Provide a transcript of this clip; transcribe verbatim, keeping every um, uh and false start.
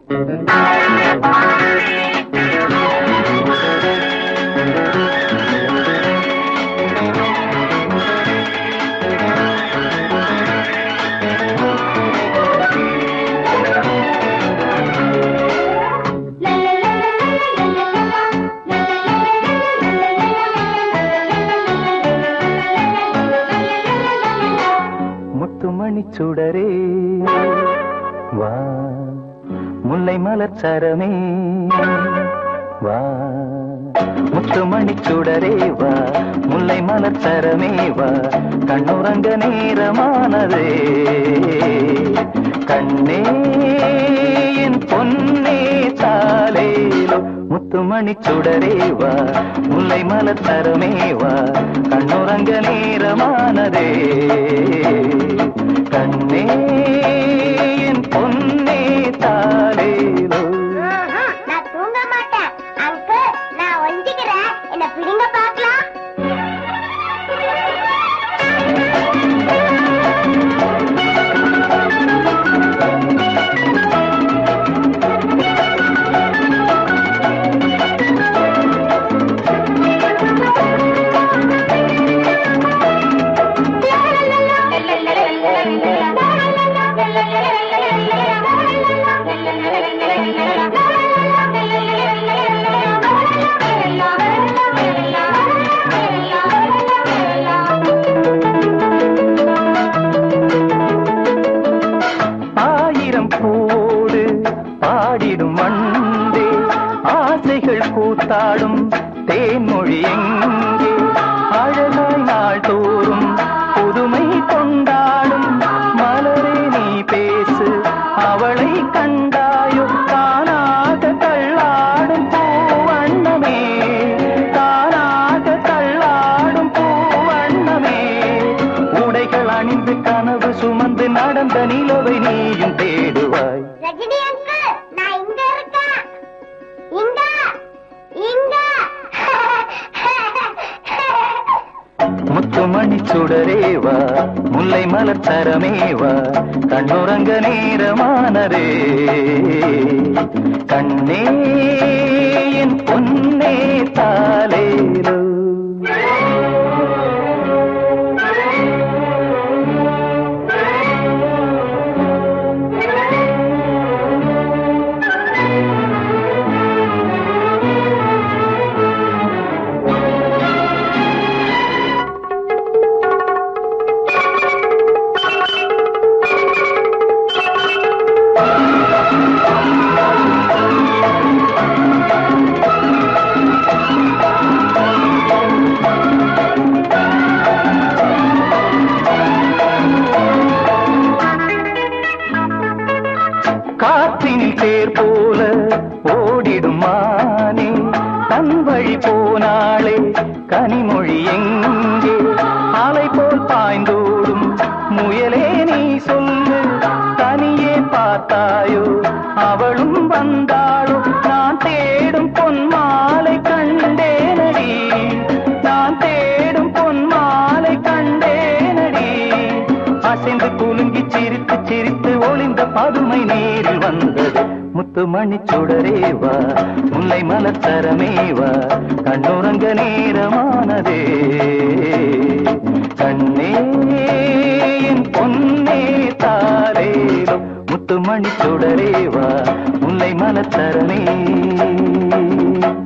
சுடரே வா முல்லை மலர் சரமே வா முத்துமணி சுடரே வா முல்லை மலர் சரமே வா கண்ணுறங்க நேரமானதே கண்ணே என் பொன்னே தாலேலோ முத்துமணி சுடரே வா முல்லை மலர் சரமே வா கண்ணுறங்க நேரமானதே கண்ணே என் பொன்னே தாலேலோ. நான் தூங்க மாட்டேன் அங்கிள், நான் ஒஞ்சிக்கிறேன், என்ன பிடிங்க பார்க்கலாம். போடு பாடிடும் மண்டே ஆசைகள் கூத்தாடும் தேன்மொழி எங்கே அழகாய் நாள் தோறும் புதுமை கொண்டாடும் மலரே நீ பேசு அவளை கண்டாயோ தானாக தள்ளாடும் பூவண்ணமே தானாக தள்ளாடும் பூவண்ணமே உடைகள் அணிந்து கனவு சுமந்து நடந்த நிலவை நீயும் தேடுவாய். ரஜினி அங்கிள், நான் இங்க இருக்கேன். இங்க இங்க முத்துமணி சுடரே வா முல்லை மலர் சரமே வா கண்ணுறங்க நேரமானதே கண்ணே என் பொன்னே தாலேலோ. காற்றினில் தேர் போல ஓடிடும் மானே தன் வழி போனாளே கனிமொழி எங்கே அலை போல் பாய்ந்தோடும் முயலே நீ சொல்லு தனியே பார்த்தாயோ அவளும் வந்தாளோ நான் தேடும் பொன் மாலை கண்டேனடி நான் தேடும் பொன் மாலை கண்டேனடி அசைந்து குலுங்கி சிரித்து சிரித்து ஒளிந்த பதுமை நேரில் வந்தது முத்துமணி சுடரே வா முல்லை மலர் சரமே வா கண்ணுறங்க நேரமானதே கண்ணே என் பொன்னே தாலேலோ முத்துமணி சுடரே வா முல்லை மலர் சரமே.